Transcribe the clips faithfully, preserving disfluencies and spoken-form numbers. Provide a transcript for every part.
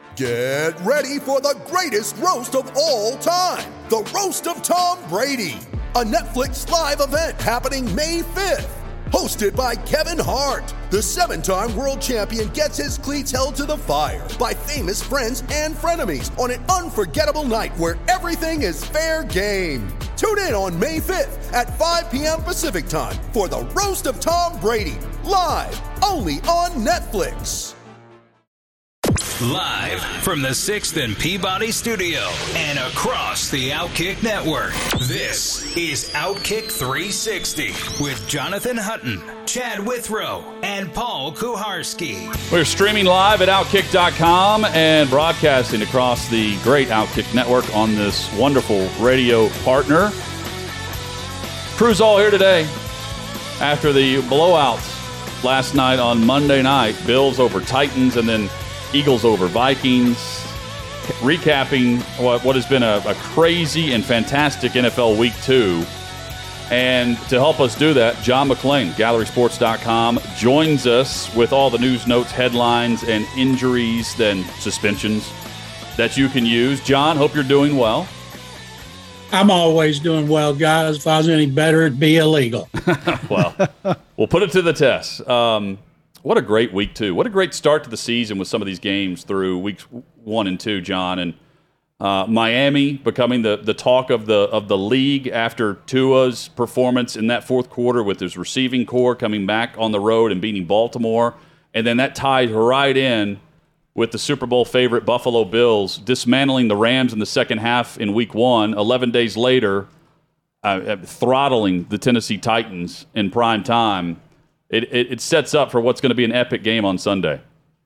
Get ready for the greatest roast of all time, the Roast of Tom Brady, a Netflix live event happening May fifth. Hosted by Kevin Hart, the seven-time world champion gets his cleats held to the fire by famous friends and frenemies on an unforgettable night where everything is fair game. Tune in on May fifth at five p.m. Pacific time for the Roast of Tom Brady, live only on Netflix. Live from the sixth and Peabody Studio and across the Outkick Network, this is Outkick three sixty with Jonathan Hutton, Chad Withrow, and Paul Kuharsky. We're streaming live at Outkick dot com and broadcasting across the great Outkick Network on this wonderful radio partner. Crew's all here today after the blowouts last night on Monday night. Bills over Titans and then Eagles over Vikings, recapping what, what has been a, a crazy and fantastic N F L Week two. And to help us do that, John McClain, Gallery Sports dot com, joins us with all the news, notes, headlines, and injuries, then suspensions that you can use. John, hope you're doing well. I'm always doing well, guys. If I was any better, it'd be illegal. Well, we'll put it to the test. Um, What a great week two! What a great start to the season with some of these games through weeks one and two, John. And uh, Miami becoming the, the talk of the of the league after Tua's performance in that fourth quarter with his receiving core coming back on the road and beating Baltimore, and then that tied right in with the Super Bowl favorite Buffalo Bills dismantling the Rams in the second half in week one. Eleven days later, uh, throttling the Tennessee Titans in prime time. It, it it sets up for what's going to be an epic game on Sunday.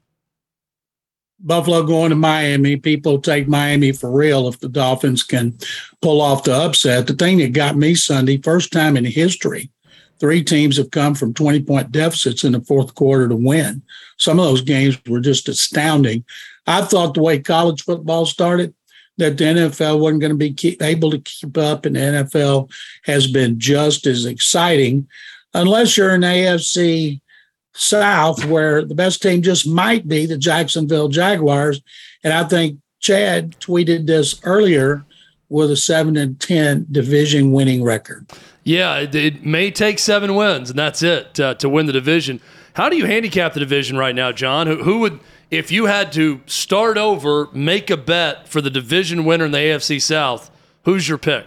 Buffalo going to Miami. People take Miami for real if the Dolphins can pull off the upset. The thing that got me Sunday, first time in history, three teams have come from twenty-point deficits in the fourth quarter to win. Some of those games were just astounding. I thought the way college football started, that the N F L wasn't going to be keep, able to keep up, and the N F L has been just as exciting. Unless you're in the A F C South, where the best team just might be the Jacksonville Jaguars. And I think Chad tweeted this earlier with a seven and ten division winning record. Yeah, it, it may take seven wins, and that's it uh, to win the division. How do you handicap the division right now, John? Who, who would, if you had to start over, make a bet for the division winner in the A F C South, who's your pick?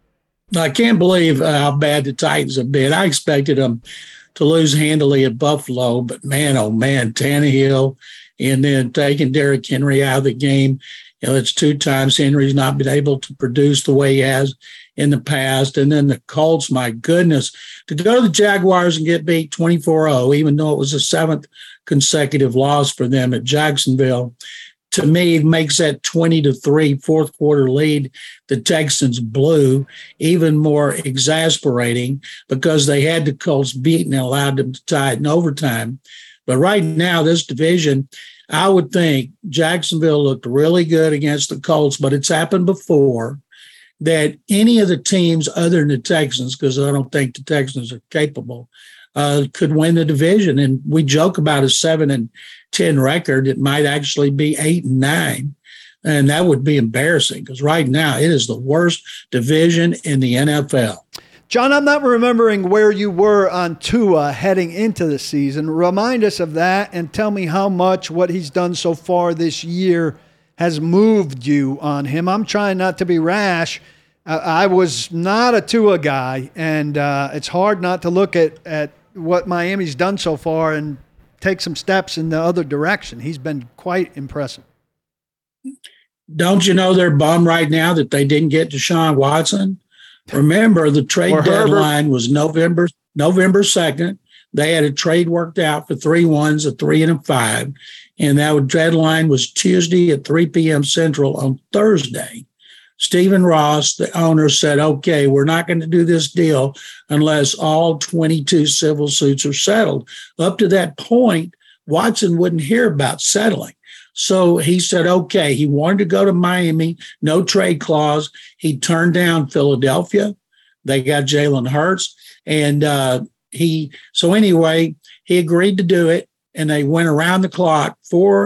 I can't believe how bad the Titans have been. I expected them to lose handily at Buffalo, but man, oh man, Tannehill, and then taking Derrick Henry out of the game. You know, it's two times Henry's not been able to produce the way he has in the past. And then the Colts, my goodness, to go to the Jaguars and get beat twenty-four oh, even though it was the seventh consecutive loss for them at Jacksonville, to me, makes that twenty to three fourth quarter lead the Texans blew even more exasperating because they had the Colts beaten and allowed them to tie it in overtime. But right now, this division, I would think Jacksonville looked really good against the Colts, but it's happened before that any of the teams other than the Texans, because I don't think the Texans are capable, uh, could win the division. And we joke about a seven and ten record. It might actually be eight and nine. And that would be embarrassing because right now it is the worst division in the N F L. John, I'm not remembering where you were on Tua heading into the season. Remind us of that and tell me how much what he's done so far this year has moved you on him. I'm trying not to be rash. Uh, I was not a Tua guy, and uh, it's hard not to look at, at what Miami's done so far and take some steps in the other direction. He's been quite impressive. Don't you know they're bummed right now that they didn't get Deshaun Watson? Remember, the trade Or deadline Herbert. was November November second. They had a trade worked out for three ones, a three and a five. And that deadline was Tuesday at three p.m. Central on Thursday. Stephen Ross, the owner, said, okay, we're not going to do this deal unless all twenty-two civil suits are settled. Up to that point, Watson wouldn't hear about settling. So he said, okay, he wanted to go to Miami, no trade clause. He turned down Philadelphia. They got Jalen Hurts. And uh, he, so anyway, he agreed to do it. And they went around the clock for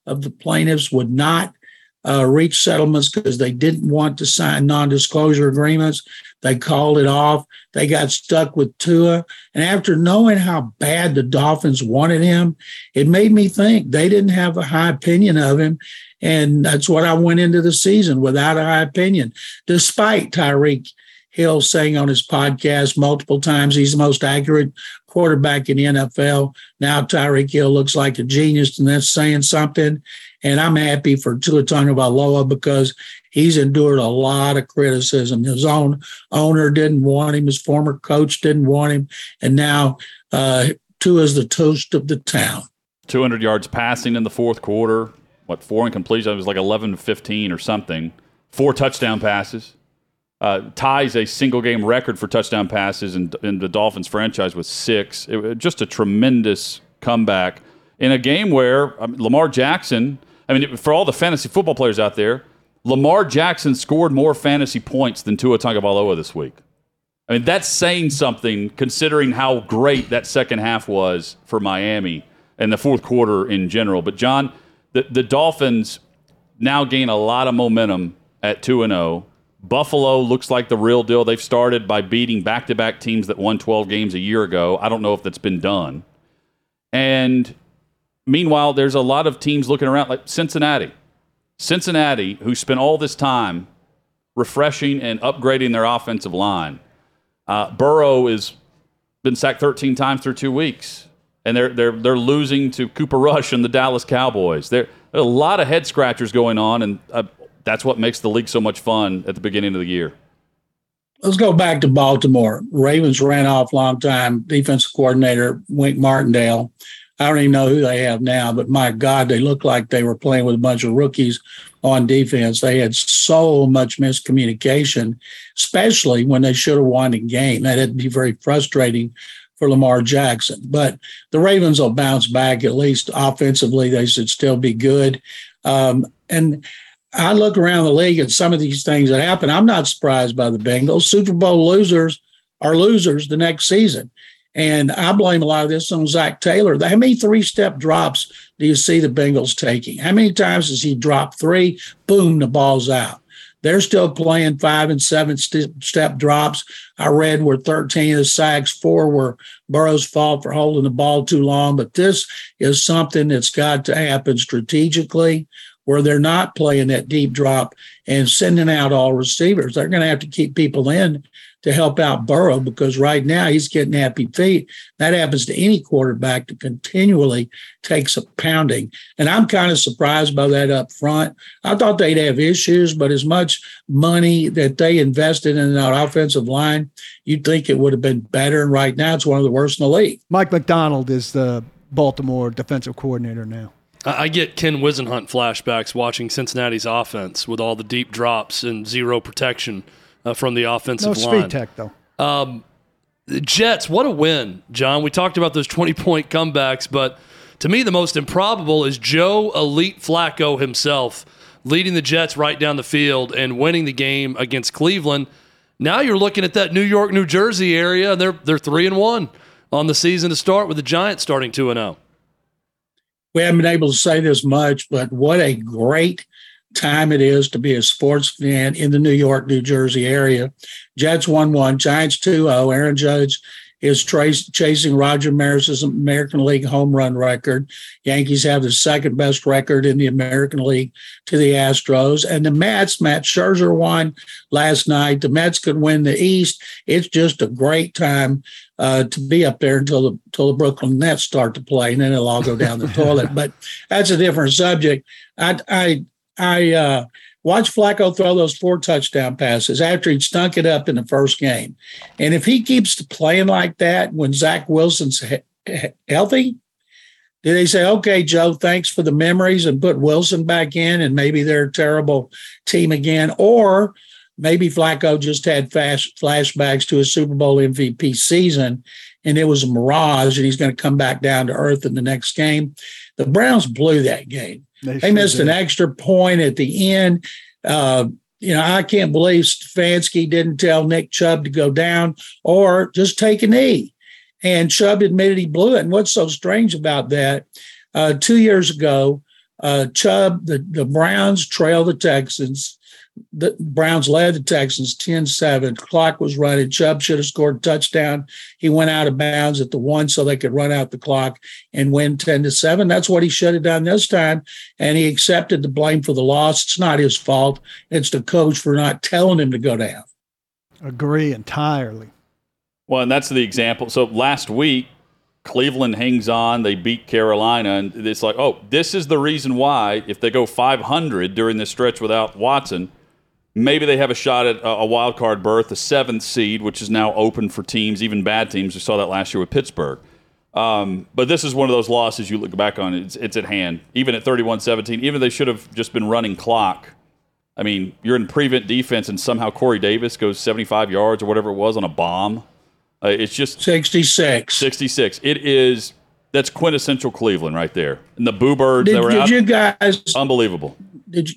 of the plaintiffs would not uh, reach settlements because they didn't want to sign non-disclosure agreements. They called it off. They got stuck with Tua. And after knowing how bad the Dolphins wanted him, it made me think they didn't have a high opinion of him. And that's what I went into the season, without a high opinion, despite Tyreek Hill saying on his podcast multiple times he's the most accurate quarterback in the N F L. Now Tyreek Hill looks like a genius, and that's saying something. And I'm happy for Tua Tagovailoa because he's endured a lot of criticism. His own owner didn't want him. His former coach didn't want him. And now uh, Tua is the toast of the town. two hundred yards passing in the fourth quarter. What, four incompletions? It was like eleven to fifteen or something. Four touchdown passes. Uh, ties a single-game record for touchdown passes in, in the Dolphins franchise with six. It was just a tremendous comeback in a game where I mean, Lamar Jackson, I mean, for all the fantasy football players out there, Lamar Jackson scored more fantasy points than Tua Tagovailoa this week. I mean, that's saying something considering how great that second half was for Miami and the fourth quarter in general. But, John, the, the Dolphins now gain a lot of momentum at two and oh. Buffalo looks like the real deal. They've started by beating back-to-back teams that won twelve games a year ago. I don't know if that's been done. And meanwhile, there's a lot of teams looking around, like Cincinnati. Cincinnati, who spent all this time refreshing and upgrading their offensive line. Uh, Burrow has been sacked thirteen times through two weeks, and they're they're they're losing to Cooper Rush and the Dallas Cowboys. There, there are a lot of head-scratchers going on, and uh, that's what makes the league so much fun at the beginning of the year. Let's go back to Baltimore. Ravens ran off long time defensive coordinator Wink Martindale. I don't even know who they have now, but my God, they looked like they were playing with a bunch of rookies on defense. They had so much miscommunication, especially when they should have won the game. That had to be very frustrating for Lamar Jackson. But the Ravens will bounce back. At least offensively, they should still be good. Um, and I look around the league at some of these things that happen. I'm not surprised by the Bengals. Super Bowl losers are losers the next season. And I blame a lot of this on Zach Taylor. How many three-step drops do you see the Bengals taking? How many times does he drop three? Boom, the ball's out. They're still playing five and seven st- step drops. I read where thirteen of the sacks, four were Burrow's fault for holding the ball too long. But this is something that's got to happen strategically, where they're not playing that deep drop and sending out all receivers. They're going to have to keep people in to help out Burrow, because right now he's getting happy feet. That happens to any quarterback that continually takes a pounding. And I'm kind of surprised by that up front. I thought they'd have issues, but as much money that they invested in that offensive line, you'd think it would have been better. And right now it's one of the worst in the league. Mike McDonald is the Baltimore defensive coordinator now. I get Ken Wisenhunt flashbacks watching Cincinnati's offense with all the deep drops and zero protection uh, from the offensive no line. Speed tech, though. Um, the Jets, what a win, John. We talked about those twenty-point comebacks, but to me the most improbable is Joe Elite Flacco himself leading the Jets right down the field and winning the game against Cleveland. Now you're looking at that New York, New Jersey area, and they're, they're three and one on the season to start, with the Giants starting two and oh. We haven't been able to say this much, but what a great time it is to be a sports fan in the New York, New Jersey area. Jets one one, Giants two oh. Aaron Judge is trace, chasing Roger Maris's American League home run record. Yankees have the second best record in the American League to the Astros. And the Mets, Matt Scherzer won last night. The Mets could win the East. It's just a great time uh, to be up there until the, until the Brooklyn Nets start to play, and then it'll all go down the toilet. But that's a different subject. I, I, I uh, watched Flacco throw those four touchdown passes after he'd stunk it up in the first game. And if he keeps playing like that when Zach Wilson's he- healthy, do they say, okay, Joe, thanks for the memories, and put Wilson back in, and maybe they're a terrible team again? Or maybe Flacco just had fast flashbacks to a Super Bowl M V P season, and it was a mirage, and he's going to come back down to earth in the next game. The Browns blew that game. They, they missed sure an extra point at the end. Uh, you know, I can't believe Stefanski didn't tell Nick Chubb to go down or just take a knee. And Chubb admitted he blew it. And what's so strange about that, uh, two years ago, Uh, Chubb, the, the Browns trail the Texans. The Browns led the Texans ten seven. Clock was running. Chubb should have scored a touchdown. He went out of bounds at the one so they could run out the clock and win ten to seven. That's what he should have done this time. And he accepted the blame for the loss. It's not his fault. It's the coach for not telling him to go down. Agree entirely. Well, and that's the example. So last week, Cleveland hangs on. They beat Carolina. And it's like, oh, this is the reason why if they go five hundred during this stretch without Watson, maybe they have a shot at a wild card berth, a seventh seed, which is now open for teams, even bad teams. We saw that last year with Pittsburgh. Um, but this is one of those losses you look back on. It's, it's at hand. Even at thirty-one seventeen, even if they should have just been running clock. I mean, you're in prevent defense, and somehow Corey Davis goes seventy-five yards or whatever it was on a bomb. Uh, it's just sixty-six. sixty-six. It is that's quintessential Cleveland right there. And the Boo Birds did, that were did out, you guys unbelievable. Did you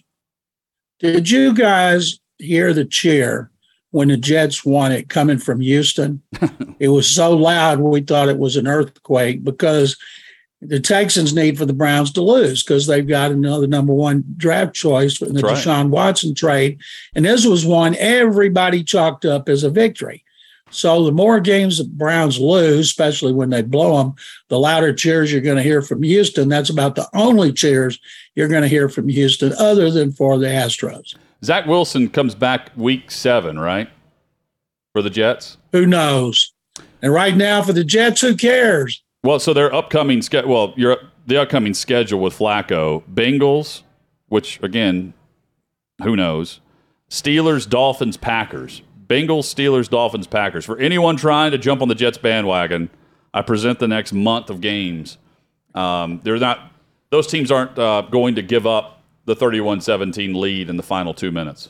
did you guys hear the cheer when the Jets won it coming from Houston? It was so loud we thought it was an earthquake because the Texans need for the Browns to lose because they've got another number one draft choice in the That's Deshaun right. Watson trade. And this was one everybody chalked up as a victory. So the more games the Browns lose, especially when they blow them, the louder cheers you're going to hear from Houston. That's about the only cheers you're going to hear from Houston other than for the Astros. Zach Wilson comes back week seven, right, for the Jets? Who knows? And right now for the Jets, who cares? Well, so their upcoming ske- well, your the upcoming schedule with Flacco, Bengals, which again, who knows? Steelers, Dolphins, Packers. Bengals, Steelers, Dolphins, Packers. For anyone trying to jump on the Jets bandwagon, I present the next month of games. Um, they're not; those teams aren't uh, going to give up the thirty-one seventeen lead in the final two minutes.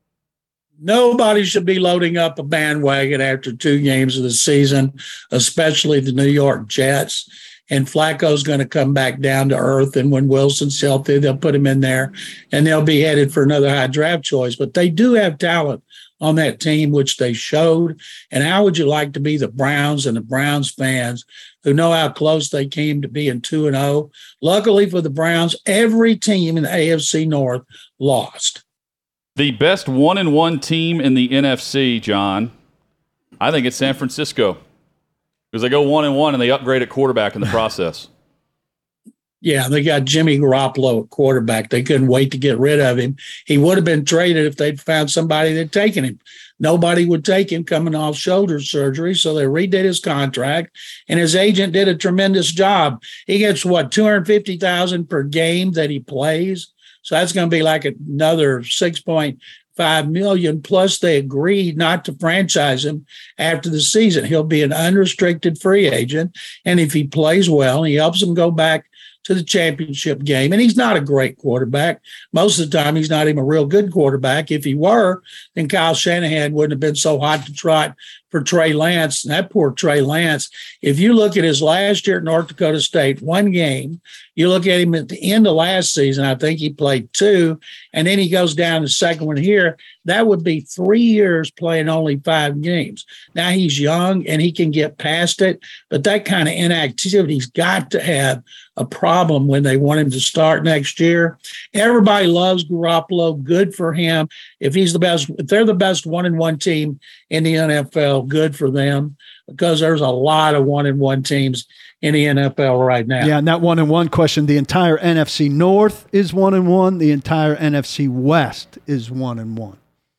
Nobody should be loading up a bandwagon after two games of the season, especially the New York Jets. And Flacco's going to come back down to earth. And when Wilson's healthy, they'll put him in there, and they'll be headed for another high draft choice. But they do have talent on that team, which they showed. And how would you like to be the Browns and the Browns fans who know how close they came to being two and oh? Luckily for the Browns, every team in the A F C North lost. The best one and one team in the N F C, John, I think it's San Francisco because they go one and one and they upgrade at quarterback in the process. Yeah, they got Jimmy Garoppolo at quarterback. They couldn't wait to get rid of him. He would have been traded if they'd found somebody that'd taken him. Nobody would take him coming off shoulder surgery, so they redid his contract, and his agent did a tremendous job. He gets, what, two hundred fifty thousand dollars per game that he plays? So that's going to be like another six point five million dollars. Plus, they agreed not to franchise him after the season. He'll be an unrestricted free agent, and if he plays well, he helps them go back to the championship game. And he's not a great quarterback. Most of the time, he's not even a real good quarterback. If he were, then Kyle Shanahan wouldn't have been so hot to trot for Trey Lance. And that poor Trey Lance, if you look at his last year at North Dakota State, one game, you look at him at the end of last season, I think he played two, and then he goes down the second one here. That would be three years playing only five games. Now he's young and he can get past it, but that kind of inactivity's got to have a problem when they want him to start next year. Everybody loves Garoppolo. Good for him. If he's the best, if they're the best one and one team in the N F L, good for them, because there's a lot of one and one teams in the N F L right now. Yeah, and that one and one question, the entire N F C North is one and one. The entire N F C West is one and one.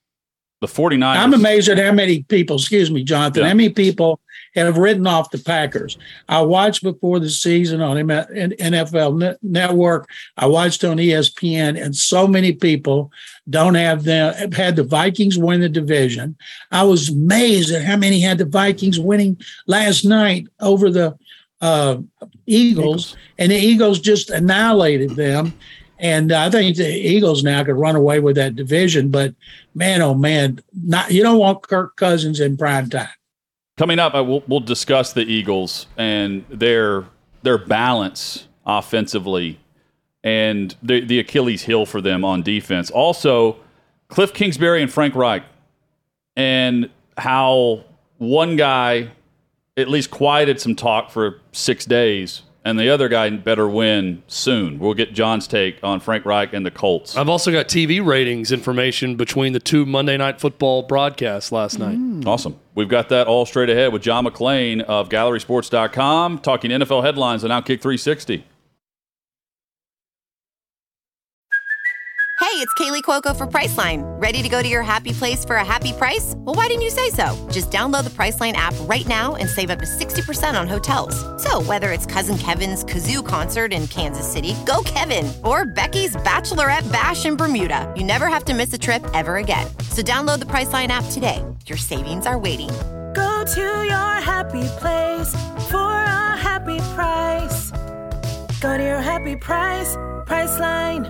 The 49ers. I'm amazed at how many people, excuse me, Jonathan, yeah. how many people have written off the Packers. I watched before the season on N F L Network. I watched on E S P N, and so many people don't have them, have had the Vikings win the division. I was amazed at how many had the Vikings winning last night over the uh, Eagles, Eagles, and the Eagles just annihilated them. And I think the Eagles now could run away with that division, but man, oh man, not you don't want Kirk Cousins in prime time. Coming up, we'll, we'll discuss the Eagles and their their balance offensively and the, the Achilles heel for them on defense. Also, Cliff Kingsbury and Frank Reich, and how one guy at least quieted some talk for six days and the other guy better win soon. We'll get John's take on Frank Reich and the Colts. I've also got T V ratings information between the two Monday Night Football broadcasts last night. Mm. Awesome. We've got that all straight ahead with John McClain of Gallery Sports dot com talking N F L headlines on Outkick three sixty. Hey, it's Kaylee Cuoco for Priceline. Ready to go to your happy place for a happy price? Well, why didn't you say so? Just download the Priceline app right now and save up to sixty percent on hotels. So whether it's Cousin Kevin's Kazoo Concert in Kansas City, go Kevin, or Becky's Bachelorette Bash in Bermuda, you never have to miss a trip ever again. So download the Priceline app today. Your savings are waiting. Go to your happy place for a happy price. Go to your happy price, Priceline.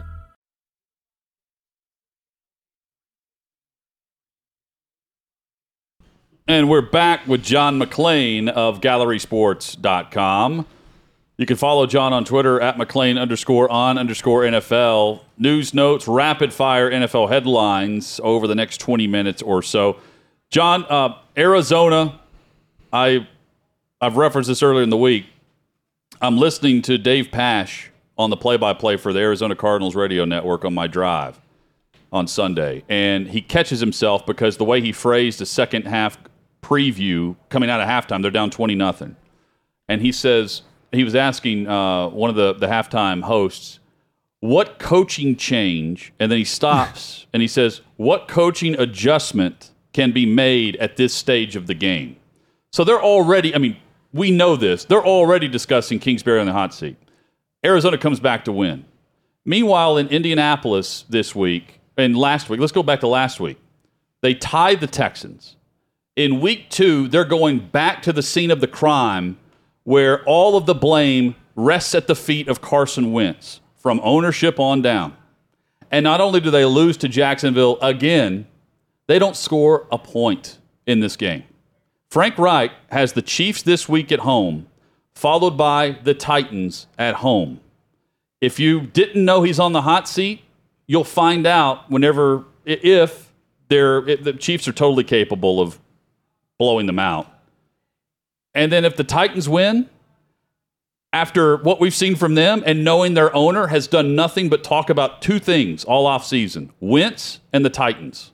And we're back with John McClain of Gallery Sports dot com. You can follow John on Twitter at McClain underscore on underscore N F L. News notes, rapid fire N F L headlines over the next twenty minutes or so. John, uh, Arizona, I, I've referenced this earlier in the week. I'm listening to Dave Pasch on the play-by-play for the Arizona Cardinals radio network on my drive on Sunday. And he catches himself because the way he phrased the second half preview coming out of halftime, they're down twenty nothing. And he says, he was asking uh, one of the, the halftime hosts, what coaching change, and then he stops and he says, what coaching adjustment can be made at this stage of the game? So they're already, I mean, we know this, they're already discussing Kingsbury on the hot seat. Arizona comes back to win. Meanwhile, in Indianapolis this week, and last week, let's go back to last week, they tied the Texans. In week two, they're going back to the scene of the crime where all of the blame rests at the feet of Carson Wentz from ownership on down. And not only do they lose to Jacksonville again, they don't score a point in this game. Frank Reich has the Chiefs this week at home, followed by the Titans at home. If you didn't know he's on the hot seat, you'll find out whenever, if they're, if the Chiefs are totally capable of blowing them out. And then if the Titans win, after what we've seen from them and knowing their owner has done nothing but talk about two things all offseason, Wentz and the Titans.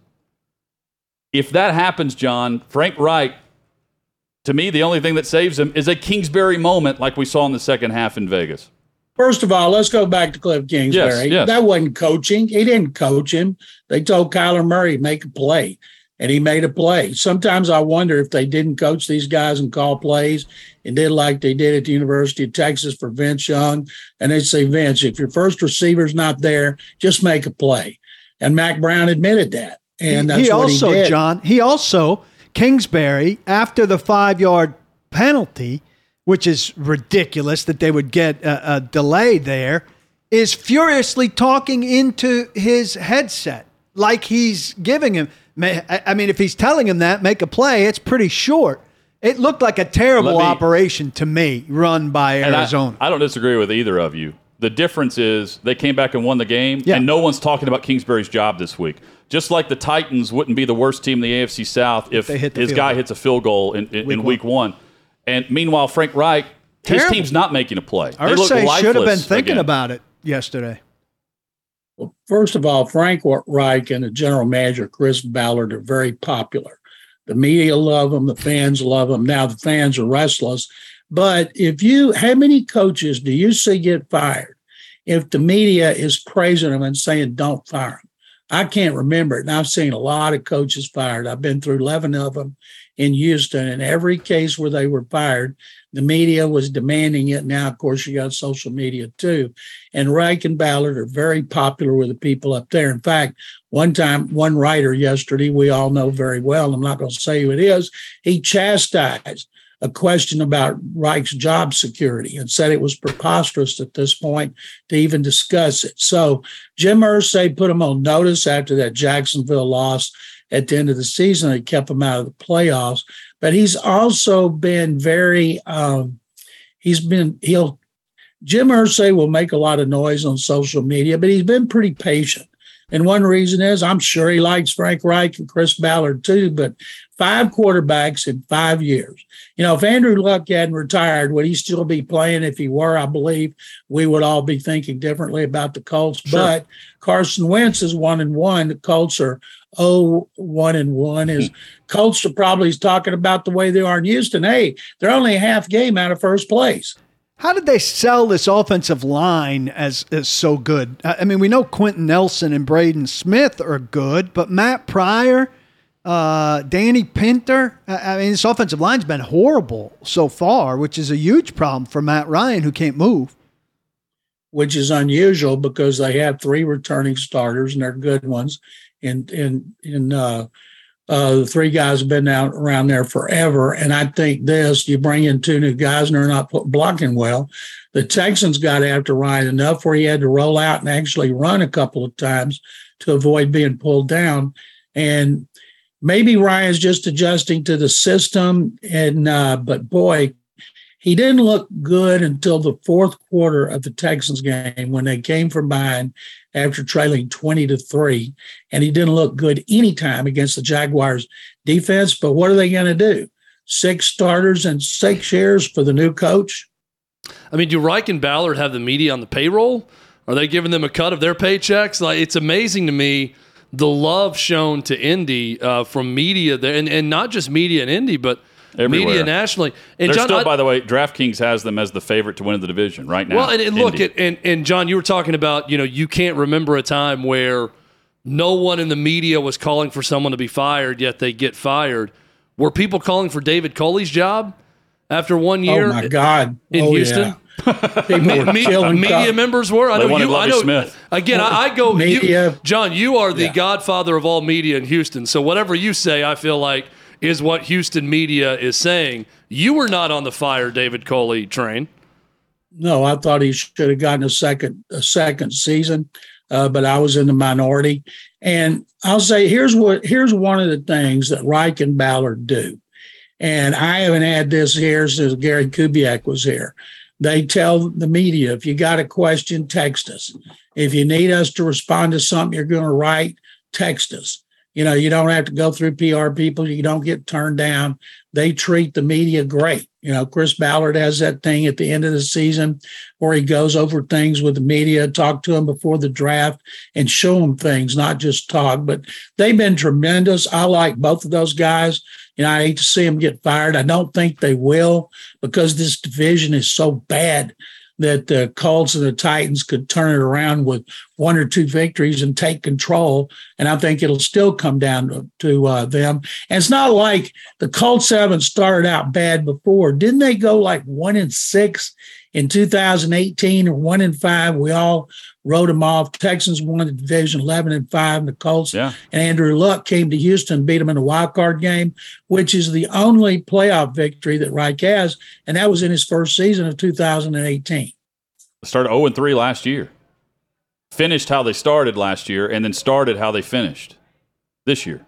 If that happens, John, Frank Reich, to me, the only thing that saves him is a Kingsbury moment like we saw in the second half in Vegas. First of all, let's go back to Cliff Kingsbury. Yes, yes. That wasn't coaching. He didn't coach him. They told Kyler Murray to make a play, and he made a play. Sometimes I wonder if they didn't coach these guys and call plays and did like they did at the University of Texas for Vince Young, and they'd say, Vince, if your first receiver's not there, just make a play. And Mac Brown admitted that, and that's he what also, he did. John, he also, Kingsbury, after the five-yard penalty, which is ridiculous that they would get a, a delay there, is furiously talking into his headset like he's giving him. I mean, if he's telling him that, make a play, it's pretty short. It looked like a terrible me, operation to me, run by Arizona. I, I don't disagree with either of you. The difference is they came back and won the game, yeah. and no one's talking about Kingsbury's job this week. Just like the Titans wouldn't be the worst team in the A F C South if, if his guy goal. hits a field goal in, in, week, in week one. one. And meanwhile, Frank Reich, Terrible. his team's not making a play. I would say should have been thinking again. about it yesterday. Well, first of all, Frank Reich and the general manager, Chris Ballard, are very popular. The media love them. The fans love them. Now the fans are restless. But if you, how many coaches do you see get fired if the media is praising them and saying, don't fire them? I can't remember it. And I've seen a lot of coaches fired. I've been through eleven of them in Houston. In every case where they were fired, the media was demanding it. Now, of course, you got social media too. And Reich and Ballard are very popular with the people up there. In fact, one time, one writer yesterday, we all know very well, I'm not going to say who it is, he chastised a question about Reich's job security and said it was preposterous at this point to even discuss it. So Jim Irsay put him on notice after that Jacksonville loss at the end of the season. They kept him out of the playoffs. But he's also been very, um, he's been, he'll, Jim Irsay will make a lot of noise on social media, but he's been pretty patient And one reason is I'm sure he likes Frank Reich and Chris Ballard too, but five quarterbacks in five years. You know, if Andrew Luck hadn't retired, would he still be playing? If he were, I believe we would all be thinking differently about the Colts. Sure. But Carson Wentz is one and one. The Colts are oh, one and one. His Colts are probably talking about the way they are in Houston. Hey, they're only a half game out of first place. How did they sell this offensive line as, as so good? I mean, we know Quentin Nelson and Braden Smith are good, but Matt Pryor, uh, Danny Pinter, I mean, this offensive line's been horrible so far, which is a huge problem for Matt Ryan, who can't move. Which is unusual because they have three returning starters, and they're good ones. And, and, and uh, uh, the three guys have been out around there forever. And I think this, you bring in two new guys and they're not blocking well. The Texans got after Ryan enough where he had to roll out and actually run a couple of times to avoid being pulled down. And maybe Ryan's just adjusting to the system. And uh, but boy, he didn't look good until the fourth quarter of the Texans game when they came from behind after trailing twenty to three. And he didn't look good anytime against the Jaguars defense. But what are they going to do? Six starters and six years for the new coach? I mean, do Reich and Ballard have the media on the payroll? Are they giving them a cut of their paychecks? Like, it's amazing to me the love shown to Indy uh, from media there, and, and not just media in Indy, but everywhere. Media nationally. And They're John, still, I, by the way, DraftKings has them as the favorite to win the division right now. Well, and, and look, at, and, and John, you were talking about, you know, you can't remember a time where no one in the media was calling for someone to be fired, yet they get fired. Were people calling for David Coley's job after one year? Oh, my God. In oh, Houston? Yeah. Me, me, media members were. I they know wanted you. Lovie I know. Smith. Again, I, I go. Media. You, John, you are the Yeah. godfather of all media in Houston. So whatever you say, I feel like is what Houston media is saying. You were not on the fire David Coley train. No, I thought he should have gotten a second a second season, uh, but I was in the minority. And I'll say here's what here's one of the things that Reich and Ballard do. And I haven't had this here since Gary Kubiak was here. They tell the media, if you got a question, text us. If you need us to respond to something you're going to write, text us. You know, you don't have to go through P R people. You don't get turned down. They treat the media great. You know, Chris Ballard has that thing at the end of the season where he goes over things with the media, talk to them before the draft and show them things, not just talk. But they've been tremendous. I like both of those guys. You know, I hate to see them get fired. I don't think they will because this division is so bad that the Colts and the Titans could turn it around with one or two victories and take control. And I think it'll still come down to, to uh, them. And it's not like the Colts haven't started out bad before. Didn't they go like one and six in two thousand eighteen or one and five? We all wrote them off. Texans won the division eleven and five, and the Colts yeah. and Andrew Luck came to Houston and beat them in a wild card game, which is the only playoff victory that Reich has, and that was in his first season of two thousand eighteen. Started oh and three last year. Finished how they started last year, and then started how they finished this year.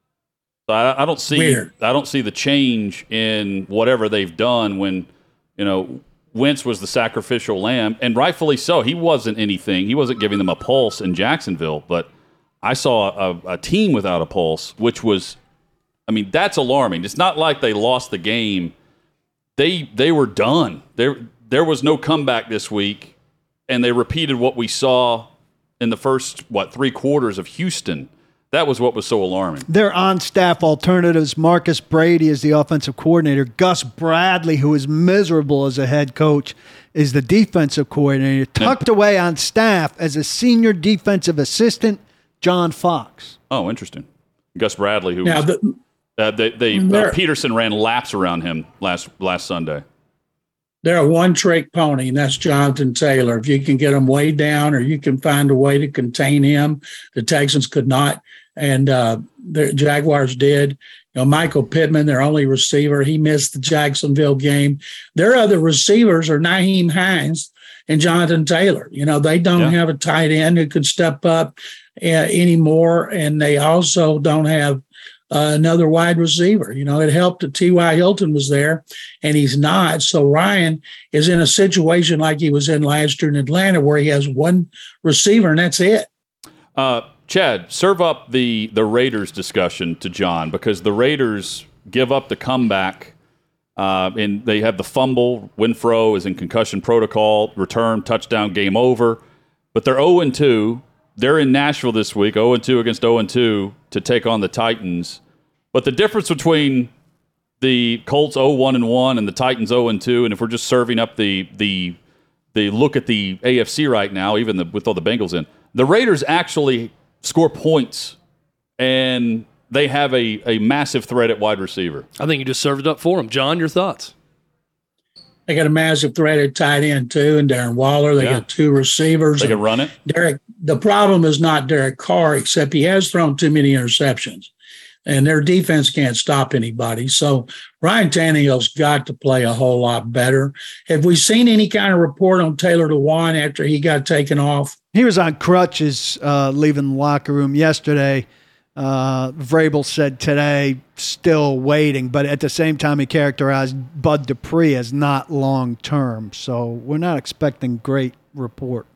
So I, I don't see Weird. I don't see the change in whatever they've done when, you know, Wentz was the sacrificial lamb, and rightfully so. He wasn't anything. He wasn't giving them a pulse in Jacksonville, but I saw a, a team without a pulse, which was, I mean, that's alarming. It's not like they lost the game. They they were done. There there was no comeback this week, and they repeated what we saw in the first, what, three quarters of Houston. That was what was so alarming. Their on-staff alternatives, Marcus Brady is the offensive coordinator. Gus Bradley, who is miserable as a head coach, is the defensive coordinator. Tucked away on staff as a senior defensive assistant, John Fox. Oh, interesting. Gus Bradley, who Now, was, the, uh, they, they there- uh, Peterson ran laps around him last last Sunday. they're a one-trick pony, and that's Jonathan Taylor. If you can get him way down or you can find a way to contain him, the Texans could not. And uh, the Jaguars did. You know, Michael Pittman, their only receiver, he missed the Jacksonville game. Their other receivers are Nyheim Hines and Jonathan Taylor. You know, they don't Yeah. have a tight end who could step up uh, anymore, and they also don't have uh, another wide receiver. You know, it helped that T Y. Hilton was there, and he's not. So Ryan is in a situation like he was in last year in Atlanta where he has one receiver, and that's it. Uh, Chad, serve up the, the Raiders discussion to John, because the Raiders give up the comeback, uh, and they have the fumble. Winfro is in concussion protocol, return, touchdown, game over. But they're oh and two. They're in Nashville this week, oh and two against oh and two to take on the Titans. But the difference between the Colts oh one and one and the Titans oh and two, and if we're just serving up the the the look at the A F C right now, even the, with all the Bengals in, the Raiders actually score points, and they have a, a massive threat at wide receiver. I think you just served it up for them. John, your thoughts? They got a massive threat at tight end, too, and Darren Waller. They yeah. got two receivers. They can run it. Derek, the problem is not Derek Carr, except he has thrown too many interceptions, and their defense can't stop anybody. So Ryan Tannehill's got to play a whole lot better. Have we seen any kind of report on Taylor Lewan after he got taken off? He was on crutches uh, leaving the locker room yesterday. Uh, Vrabel said today, still waiting, but at the same time, he characterized Bud Dupree as not long-term. So we're not expecting great report.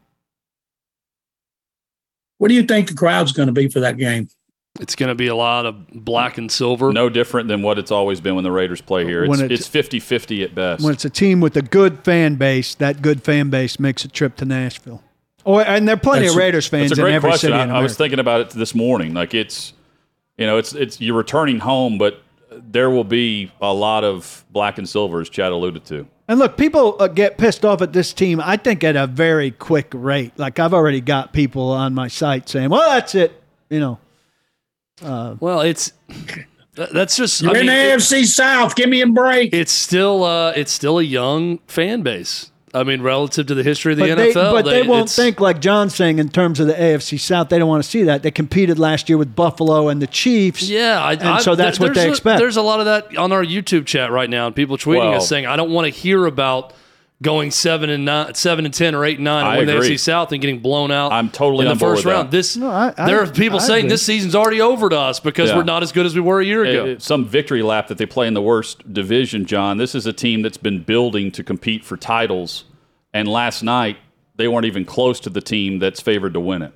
What do you think the crowd's going to be for that game? It's going to be a lot of black and silver. No different than what it's always been when the Raiders play here. It's, it's, it's fifty-fifty at best. When it's a team with a good fan base, that good fan base makes a trip to Nashville. Oh, and there are plenty that's of Raiders fans in every question. city in I, America. I was thinking about it this morning. Like it's, you know, it's it's you're returning home, but there will be a lot of black and silver, as Chad alluded to. And look, people uh, get pissed off at this team, I think, at a very quick rate. Like I've already got people on my site saying, "Well, that's it," you know. Uh, well, it's that's just you're I mean, in the A F C South. Give me a break. It's still uh, it's still a young fan base. I mean, relative to the history of the but N F L. They, but they, they won't think like John's saying in terms of the A F C South. They don't want to see that. They competed last year with Buffalo and the Chiefs. Yeah, I, and I, so that's what they a, expect. There's a lot of that on our YouTube chat right now, and people tweeting well, us saying, "I don't want to hear about going seven and nine, seven and ten, or eight and nine, and win the A F C South and getting blown out." I'm totally in the on board first with round. that. This no, I, I, there are people I saying agree. this season's already over to us because yeah. we're not as good as we were a year ago. It, some victory lap that they play in the worst division, John. This is a team that's been building to compete for titles, and last night they weren't even close to the team that's favored to win it.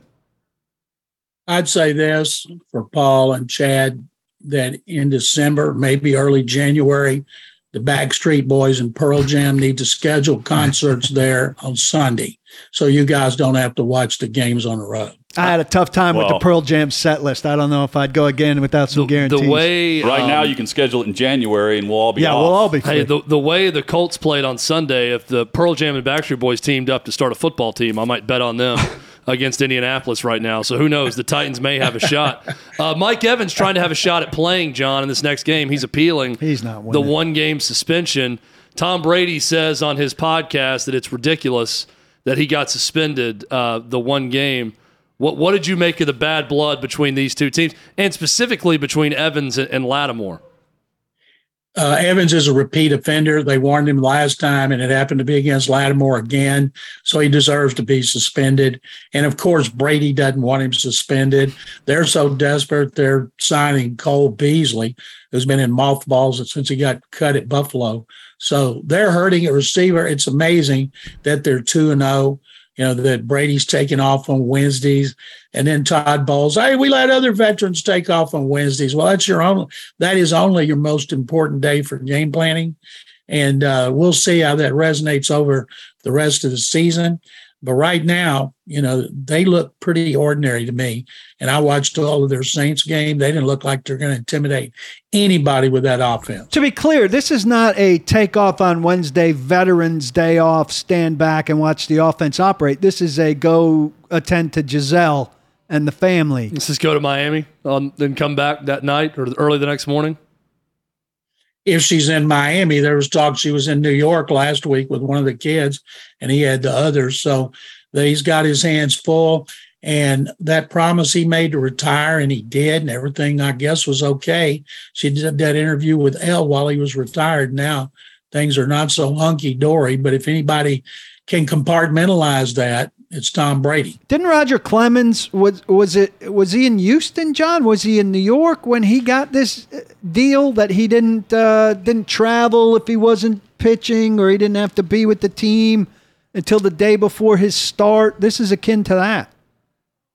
I'd say this for Paul and Chad, that in December, maybe early January, the Backstreet Boys and Pearl Jam need to schedule concerts there on Sunday, so you guys don't have to watch the games on the road. I had a tough time well, with the Pearl Jam set list. I don't know if I'd go again without some the, guarantees. The way right um, now, you can schedule it in January, and we'll all be yeah, off. we'll all be free. Hey, the, the way the Colts played on Sunday, if the Pearl Jam and Backstreet Boys teamed up to start a football team, I might bet on them against Indianapolis right now. So who knows? The Titans may have a shot. Uh, Mike Evans trying to have a shot at playing, John, in this next game. He's appealing He's not winning. the one-game suspension. Tom Brady says on his podcast that it's ridiculous that he got suspended uh, the one game. What what did you make of the bad blood between these two teams, and specifically between Evans and, and Lattimore? Uh, Evans is a repeat offender. They warned him last time, and it happened to be against Lattimore again, so he deserves to be suspended. And, of course, Brady doesn't want him suspended. They're so desperate, they're signing Cole Beasley, who's been in mothballs since he got cut at Buffalo. So they're hurting a receiver. It's amazing that they're two and oh. You know, that Brady's taking off on Wednesdays, and then Todd Bowles, hey, we let other veterans take off on Wednesdays. Well, that's your own, that is only your most important day for game planning. And uh, we'll see how that resonates over the rest of the season. But right now, you know, they look pretty ordinary to me. And I watched all of their Saints game. They didn't look like they're going to intimidate anybody with that offense. To be clear, this is not a take off on Wednesday, Veterans Day off, stand back and watch the offense operate. This is a go attend to Giselle and the family. Let's just go to Miami, um, then come back that night or early the next morning. If she's in Miami, there was talk she was in New York last week with one of the kids, and he had the others. So he's got his hands full. And that promise he made to retire, and he did, and everything, I guess, was okay. She did that interview with Elle while he was retired. Now things are not so hunky-dory, but if anybody can compartmentalize that, it's Tom Brady. Didn't Roger Clemens, was was it was he in Houston, John? Was he in New York when he got this deal that he didn't uh, didn't travel if he wasn't pitching, or he didn't have to be with the team until the day before his start? This is akin to that.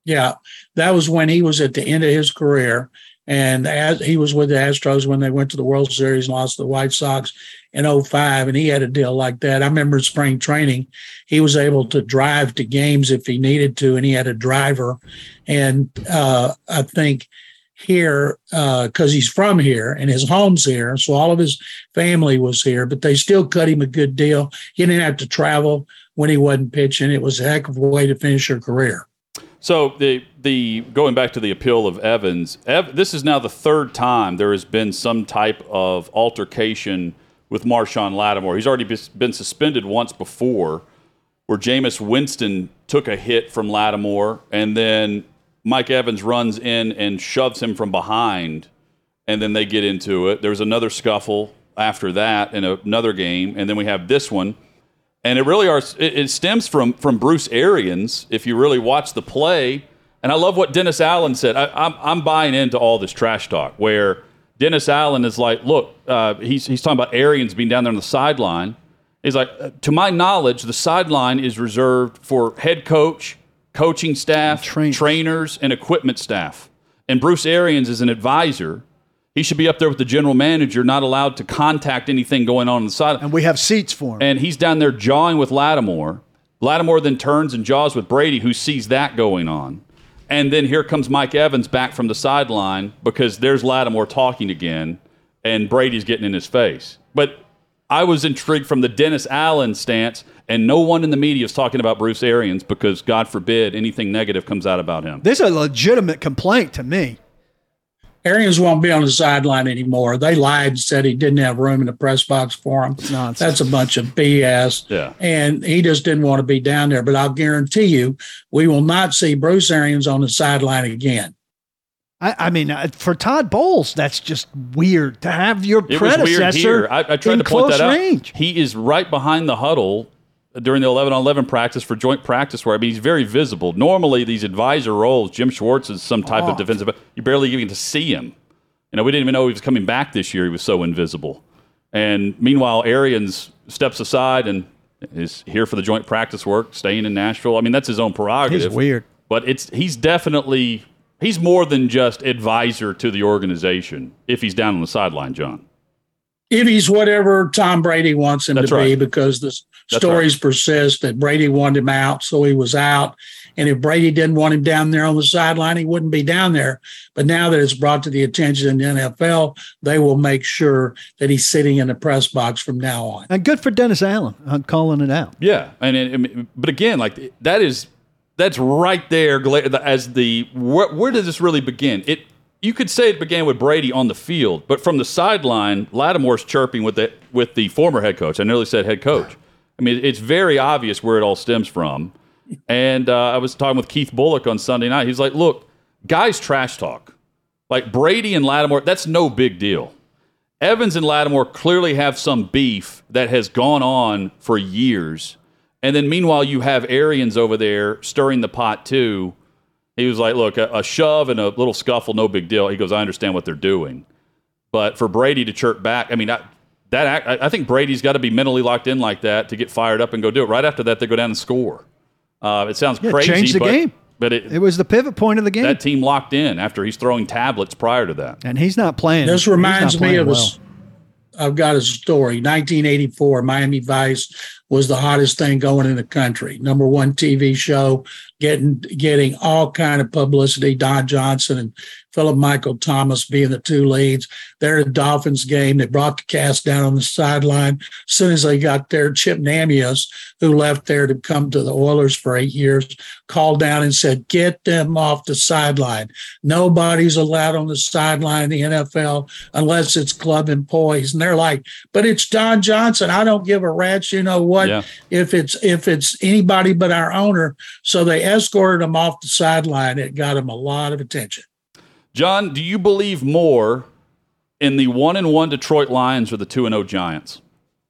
Yeah, that was when he was at the end of his career. And as he was with the Astros when they went to the World Series and lost to the White Sox in oh five, and he had a deal like that. I remember in spring training, he was able to drive to games if he needed to, and he had a driver. And uh, I think here, because uh, he's from here and his home's here, so all of his family was here, but they still cut him a good deal. He didn't have to travel when he wasn't pitching. It was a heck of a way to finish your career. So the the going back to the appeal of Evans, Ev, this is now the third time there has been some type of altercation with Marshawn Lattimore. He's already been suspended once before, where Jameis Winston took a hit from Lattimore, and then Mike Evans runs in and shoves him from behind, and then they get into it. There was another scuffle after that in another game, and then we have this one. And it really are. It, it stems from from Bruce Arians. If you really watch the play, and I love what Dennis Allen said. I, I'm I'm buying into all this trash talk where Dennis Allen is like, look, uh, he's he's talking about Arians being down there on the sideline. He's like, to my knowledge, the sideline is reserved for head coach, coaching staff, trainers. trainers, and equipment staff. And Bruce Arians is an advisor. He should be up there with the general manager, not allowed to contact anything going on on the side. And we have seats for him. And he's down there jawing with Lattimore. Lattimore then turns and jaws with Brady, who sees that going on. And then here comes Mike Evans back from the sideline because there's Lattimore talking again, and Brady's getting in his face. But I was intrigued from the Dennis Allen stance, and no one in the media is talking about Bruce Arians because, God forbid, anything negative comes out about him. This is a legitimate complaint to me. Arians won't be on the sideline anymore. They lied and said he didn't have room in the press box for him. Nonsense. That's a bunch of B S. Yeah. And he just didn't want to be down there. But I'll guarantee you, we will not see Bruce Arians on the sideline again. I, I mean, uh, for Todd Bowles, that's just weird to have your it was weird predecessor here. I, I tried in to point close that range. out. He is right behind the huddle during the eleven on eleven practice for joint practice where, I mean, he's very visible. Normally, these advisor roles, Jim Schwartz is some type oh. of defensive, you barely even get to see him. You know, we didn't even know he was coming back this year. He was so invisible. And meanwhile, Arians steps aside and is here for the joint practice work, staying in Nashville. I mean, that's his own prerogative. He's weird. But it's he's definitely, he's more than just advisor to the organization if he's down on the sideline, John. If he's whatever Tom Brady wants him That's to right. be, because the That's stories right. persist that Brady wanted him out, so he was out. And if Brady didn't want him down there on the sideline, he wouldn't be down there. But now that it's brought to the attention of the N F L, they will make sure that he's sitting in the press box from now on. And good for Dennis Allen on calling it out. Yeah, and it, I mean, but again, like that is that's right there as the where, where does this really begin? It you could say it began with Brady on the field, but from the sideline, Lattimore's chirping with the with the former head coach. I nearly said head coach. I mean, it's very obvious where it all stems from. And uh, I was talking with Keith Bullock on Sunday night. He's like, look, guys trash talk. Like Brady and Lattimore, that's no big deal. Evans and Lattimore clearly have some beef that has gone on for years. And then meanwhile, you have Arians over there stirring the pot too. He was like, look, a, a shove and a little scuffle, no big deal. He goes, I understand what they're doing. But for Brady to chirp back, I mean, I, that I, I think Brady's got to be mentally locked in like that to get fired up and go do it. Right after that, they go down and score. Uh, it sounds Yeah, crazy, changed the but, game. but it, It was the pivot point of the game. that team locked in after he's throwing tablets prior to that. and he's not playing. This he's reminds not me playing of well. a, I've got a story. nineteen eighty-four, Miami Vice was the hottest thing going in the country. Number one T V show, getting getting all kind of publicity. Don Johnson and Philip Michael Thomas being the two leads. They're at a Dolphins game. They brought the cast down on the sideline. As soon as they got there, Chip Namias, who left there to come to the Oilers for eight years, called down and said, get them off the sideline. Nobody's allowed on the sideline in the N F L unless it's club employees. And they're like, but it's Don Johnson. I don't give a rat's, you know what, Yeah. if it's if it's anybody but our owner. So they escorted him off the sideline. It got him a lot of attention. John, do you believe more in the one and one Detroit Lions or the two and oh Giants?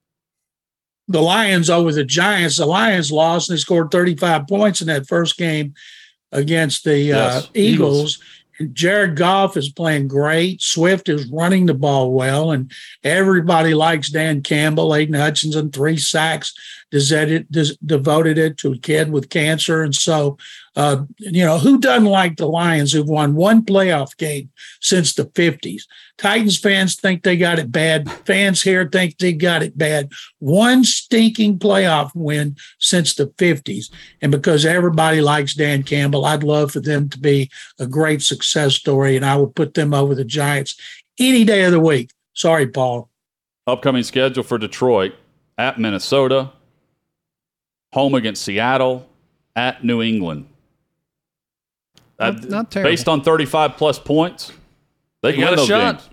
The Lions over the Giants. The Lions lost and they scored thirty-five points in that first game against the Yes, uh, Eagles. And Jared Goff is playing great. Swift is running the ball well, and everybody likes Dan Campbell, Aiden Hutchinson, three sacks devoted, devoted it to a kid with cancer. And so, uh, you know, who doesn't like the Lions who've won one playoff game since the fifties? Titans fans think they got it bad. Fans here think they got it bad. One stinking playoff win since the fifties. And because everybody likes Dan Campbell, I'd love for them to be a great success story, and I would put them over the Giants any day of the week. Sorry, Paul. Upcoming schedule for Detroit: at Minnesota, home against Seattle, at New England. Not, uh, not terrible. Based on thirty-five plus points, they, They can got win a those shot. games.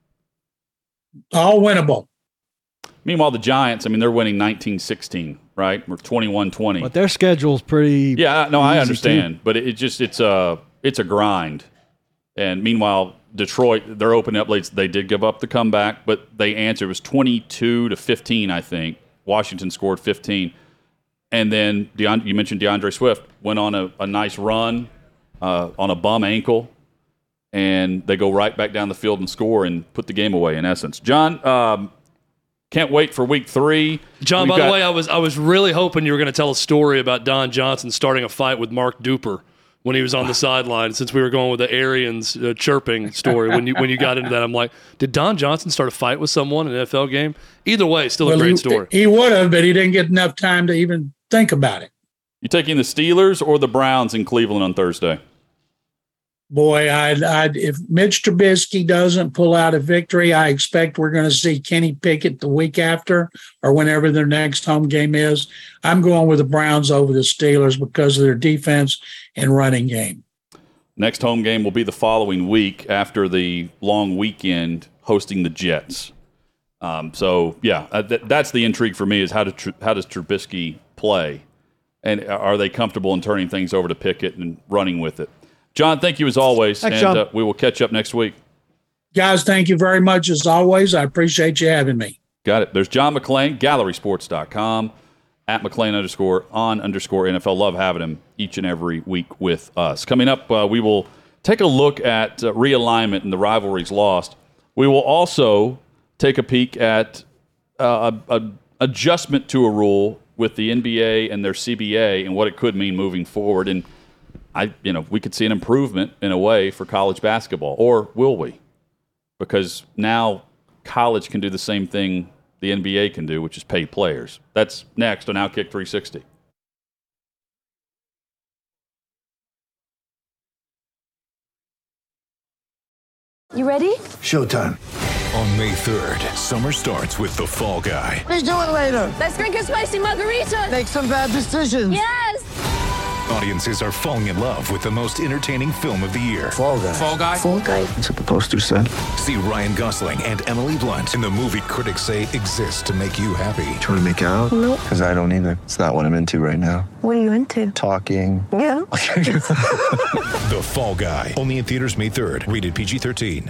All winnable. Meanwhile, the Giants, I mean, they're winning nineteen sixteen, right? Or twenty-one twenty. But their schedule's pretty. Yeah, no, I easy, understand, too. but it, it just it's a it's a grind. And meanwhile, Detroit, they're opening up late. They did give up the comeback, but they answered. It was twenty-two to fifteen, I think. Washington scored fifteen, and then Deond- you mentioned DeAndre Swift went on a, a nice run uh, on a bum ankle, and they go right back down the field and score and put the game away. In essence, John. Um, Can't wait for week three. John, We've by got- the way, I was I was really hoping you were going to tell a story about Don Johnson starting a fight with Mark Duper when he was on the sideline. Since we were going with the Arians uh, chirping story, when you when you got into that, I'm like, did Don Johnson start a fight with someone in an N F L game? Either way, still Well, a great he, story. He would have, but he didn't get enough time to even think about it. You taking the Steelers or the Browns in Cleveland on Thursday? Boy, I'd, I'd, if Mitch Trubisky doesn't pull out a victory, I expect we're going to see Kenny Pickett the week after or whenever their next home game is. I'm going with the Browns over the Steelers because of their defense and running game. Next home game will be the following week after the long weekend hosting the Jets. Um, so, yeah, uh, th- that's the intrigue for me is how, do Tr- how does Trubisky play? And are they comfortable in turning things over to Pickett and running with it? John, thank you as always, Thanks, and John. uh, we will catch up next week. Guys, thank you very much as always. I appreciate you having me. Got it. There's John McClain, gallery sports dot com, at McClain underscore on underscore N F L. Love having him each and every week with us. Coming up, uh, we will take a look at uh, realignment and the rivalries lost. We will also take a peek at uh, a, a adjustment to a rule with the N B A and their C B A and what it could mean moving forward. And I, you know, we could see an improvement in a way for college basketball, or will we? Because now college can do the same thing the N B A can do, which is pay players. That's next on Outkick three sixty. You ready? Showtime. On May third, summer starts with The Fall Guy. Let's do it later. Let's drink a spicy margarita. Make some bad decisions. Yes. Audiences are falling in love with the most entertaining film of the year. Fall Guy. Fall Guy. Fall guy. That's what the poster said. See Ryan Gosling and Emily Blunt in the movie critics say exists to make you happy. Trying to make it out? Nope. Because I don't either. It's not what I'm into right now. What are you into? Talking. Yeah. The Fall Guy. Only in theaters May third. Rated P G thirteen.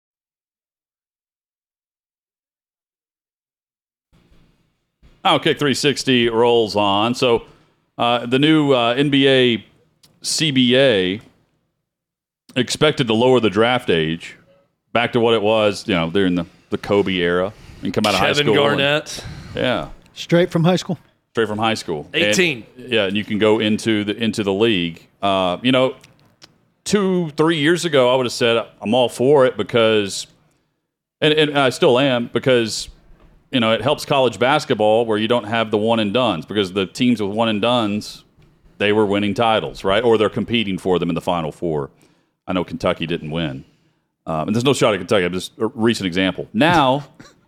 Outkick three sixty rolls on. So uh, the new uh, N B A C B A expected to lower the draft age back to what it was, you know, during the, the Kobe era. You come out of high Kevin school. Garnett. And, yeah. Straight from high school. Straight from high school. eighteen. And, yeah, and you can go into the into the league. Uh, you know, two, three years ago, I would have said I'm all for it because, and, and I still am, because, you know, it helps college basketball where you don't have the one and dones, because the teams with one and dones, they were winning titles, right? Or they're competing for them in the Final Four. I know Kentucky didn't win. Um, and there's no shot at Kentucky. I'm just a recent example. Now...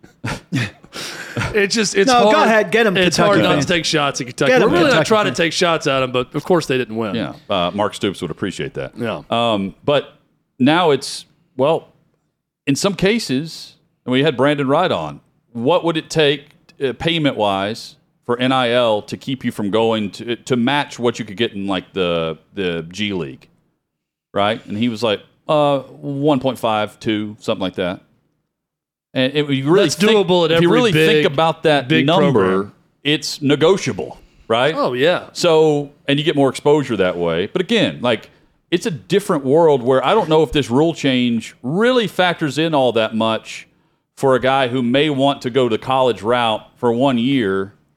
It's just it's No, hard. go ahead, get 'em, It's Kentucky hard not fans. to take shots at Kentucky. Get 'em, We're really not Kentucky trying fans. to take shots at them, but of course they didn't win. Yeah, uh, Mark Stoops would appreciate that. Yeah. Um, but now it's, well, in some cases, and we had Brandon Wright on, what would it take uh, payment-wise for N I L to keep you from going to to match what you could get in, like, the the G League, right? And he was like, uh, one point five, two, something like that. And it, you really That's think, doable at if you every really big- think about that big number, program. it's negotiable, right? Oh, yeah. So, and you get more exposure that way. But again, like, it's a different world where I don't know if this rule change really factors in all that much for a guy who may want to go the college route for one year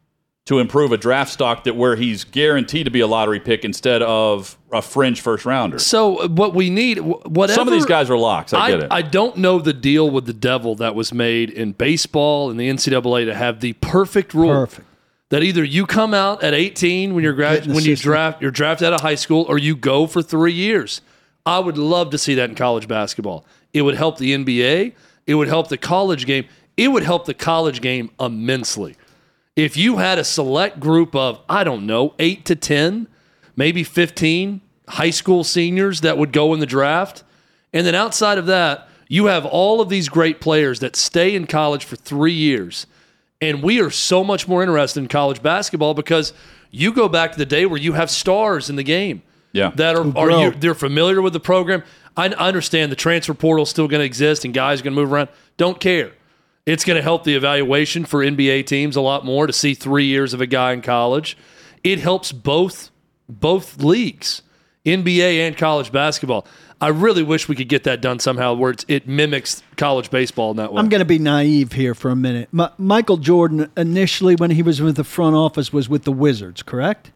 to improve a draft stock that where he's guaranteed to be a lottery pick instead of a fringe first rounder. So what we need, whatever. Some of these guys are locks. I, I get it. I don't know the deal with the devil that was made in baseball and the N C double A to have the perfect rule. Perfect. That either you come out at eighteen when you're grad, when you draft, you're drafted out of high school, or you go for three years. I would love to see that in college basketball. It would help the N B A. It would help the college game. It would help the college game immensely. If you had a select group of, I don't know, eight to ten, maybe fifteen high school seniors that would go in the draft, and then outside of that, you have all of these great players that stay in college for three years, and we are so much more interested in college basketball because you go back to the day where you have stars in the game yeah. that are, are you, they're familiar with the program. I understand the transfer portal is still going to exist and guys are going to move around. Don't care. It's going to help the evaluation for N B A teams a lot more to see three years of a guy in college. It helps both both leagues, N B A and college basketball. I really wish we could get that done somehow where it's, it mimics college baseball in that way. I'm going to be naive here for a minute. M- Michael Jordan, initially when he was with the front office, was with the Wizards, correct?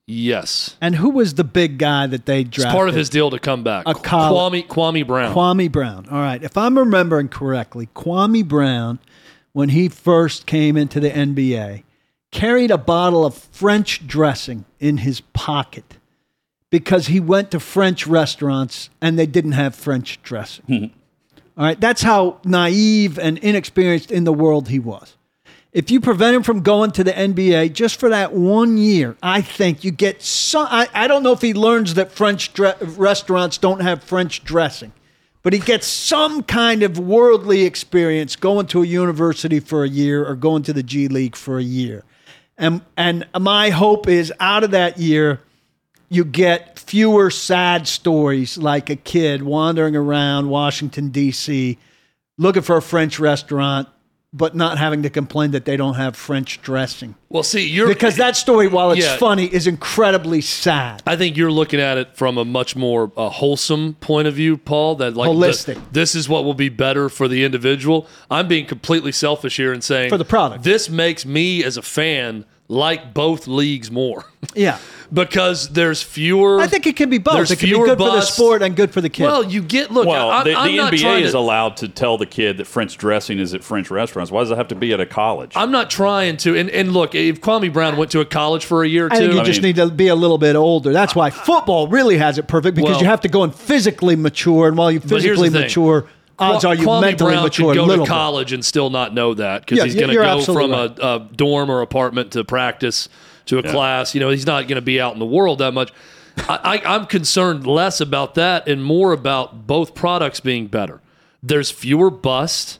Yes. And who was the big guy that they drafted? It's part of his deal to come back. A Kwame, Kwame Brown. Kwame Brown. All right. If I'm remembering correctly, Kwame Brown, when he first came into the N B A, carried a bottle of French dressing in his pocket because he went to French restaurants and they didn't have French dressing. Mm-hmm. All right. That's how naive and inexperienced in the world he was. If you prevent him from going to the N B A just for that one year, I think you get some. I, I don't know if he learns that French dre- restaurants don't have French dressing, but he gets some kind of worldly experience going to a university for a year or going to the G League for a year. And, and my hope is out of that year, you get fewer sad stories like a kid wandering around Washington, D C, looking for a French restaurant, but not having to complain that they don't have French dressing. Well, see, you're because that story, while it's yeah, funny, is incredibly sad. I think you're looking at it from a much more uh, wholesome point of view, Paul. That like holistic. The, this is what will be better for the individual. I'm being completely selfish here and saying for the product. This makes me as a fan like both leagues more. Yeah. Because there's fewer. I think it can be both. There's it can fewer be good busts. for the sport and good for the kid. Well, you get look. Well, I, the, I'm the not N B A trying is to, allowed to tell the kid that French dressing is at French restaurants. Why does it have to be at a college? I'm not trying to. And, and look, if Kwame Brown went to a college for a year or two, I think you I just mean, need to be a little bit older. That's why football really has it perfect because well, you have to go and physically mature, and while you physically mature, odds are you Kwame mentally Brown mature could a go little to college bit. and still not know that because Yeah, he's going to you're go absolutely from right. a, a dorm or apartment to practice to a Yeah. class. You know, he's not going to be out in the world that much. I, I, I'm concerned less about that and more about both products being better. There's fewer busts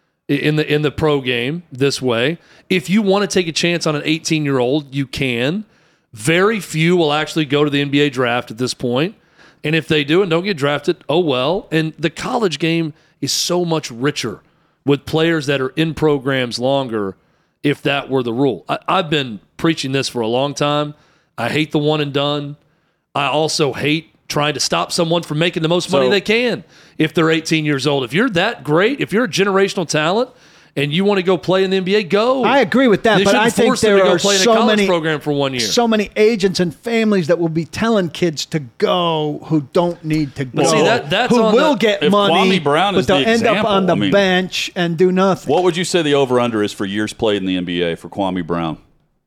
in the in the pro game this way. If you want to take a chance on an eighteen-year-old, you can. Very few will actually go to the N B A draft at this point. And if they do and don't get drafted, oh well. And the college game is so much richer with players that are in programs longer if that were the rule. I, I've been preaching this for a long time. I hate the one and done. I also hate trying to stop someone from making the most money So- they can if they're eighteen years old. If you're that great, if you're a generational talent and you want to go play in the N B A, go. I agree with that, They but shouldn't I think force them there to go are play in a so college many program for one year. so many agents and families that will be telling kids to go who don't need to go. But see, that- that's who on will the- get If money, Kwame Brown but is they'll the end up example, on the I mean- bench and do nothing. What would you say the over-under is for years played in the N B A for Kwame Brown?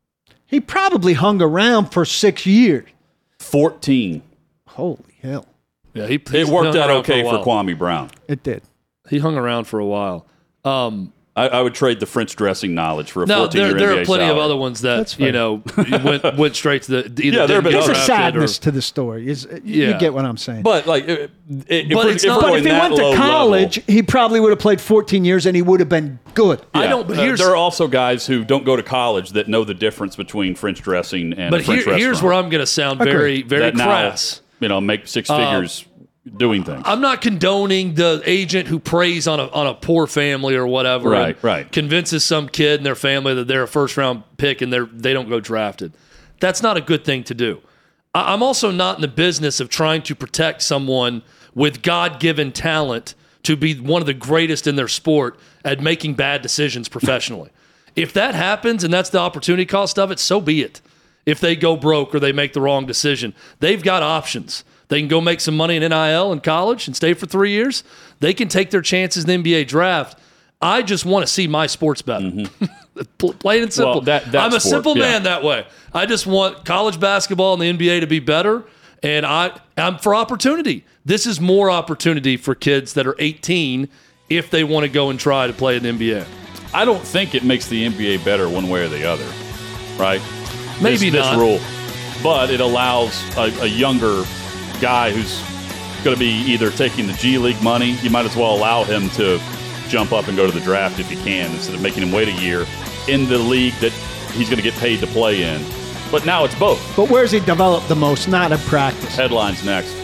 He probably hung around for six years. fourteen. Holy hell! Yeah, he, It he's worked hung out around okay for, for a while. Kwame Brown. It did. He hung around for a while. Um, I, I would trade the French dressing knowledge for a no, fourteen-year there, there N B A are plenty salary. of other ones That's that fair. you know went went straight to the either Yeah, there didn't have been get There's a others. drafted sadness or, to the story. Is you Yeah. get what I'm saying? But like, if, if But we're, it's if not- we're But going if he that went to low college, level, he probably would have played fourteen years and he would have been good. I yeah, don't. But uh, here's there are also guys who don't go to college that know the difference between French dressing and but a French here, here's restaurant. where I'm going to sound very very that now, crass. you know, make six figures doing things. I'm not condoning the agent who preys on a on a poor family or whatever, Right, and right. convinces some kid and their family that they're a first round pick and they're they don't go drafted. That's not a good thing to do. I, I'm also not in the business of trying to protect someone with God given talent to be one of the greatest in their sport at making bad decisions professionally. If that happens and that's the opportunity cost of it, so be it. If they go broke or they make the wrong decision, they've got options. They can go make some money in N I L in college and stay for three years. They can take their chances in the N B A draft. I just want to see my sports better. Mm-hmm. Plain and simple. Well, that, that I'm a sport, simple yeah. man that way. I just want college basketball and the N B A to be better, and I, I'm for opportunity. This is more opportunity for kids that are eighteen if they want to go and try to play in the N B A. I don't think it makes the N B A better one way or the other, right? Maybe this, not. This rule. But it allows a, a younger guy who's going to be either taking the G League money, you might as well allow him to jump up and go to the draft if you can, instead of making him wait a year in the league that he's going to get paid to play in. But now it's both. But where's he developed the most? Not in practice. Headlines next.